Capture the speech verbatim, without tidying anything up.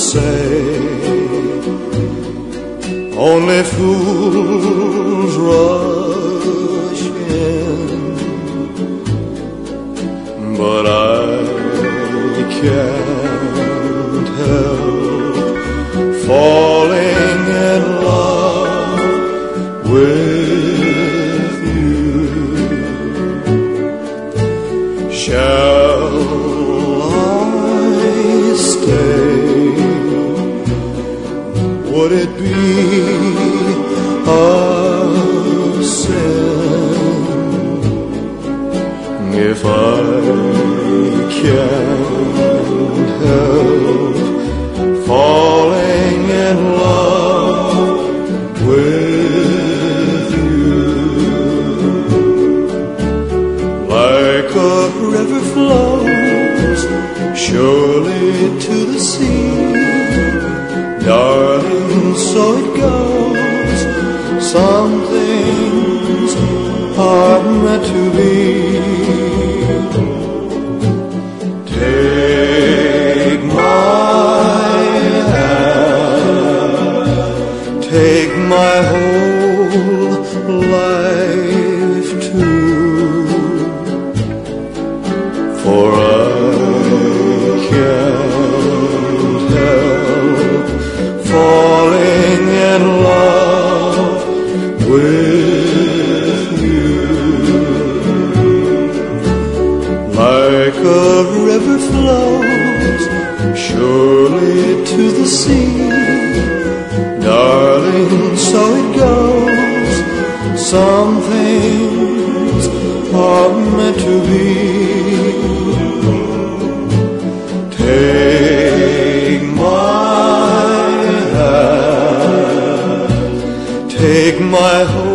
say only fools rush in, but I can't help falling in love with you. Shall I stay? Would it be a sin if I can't help falling in love with you? Like a river flows surely to the sea, darling, so it goes. Some things are meant to be. Take my hand, take my whole life too, for I can't help falling in love with you. Like a river flows surely to the sea, darling, so it goes. Some things are meant to be. Take my hand, take my whole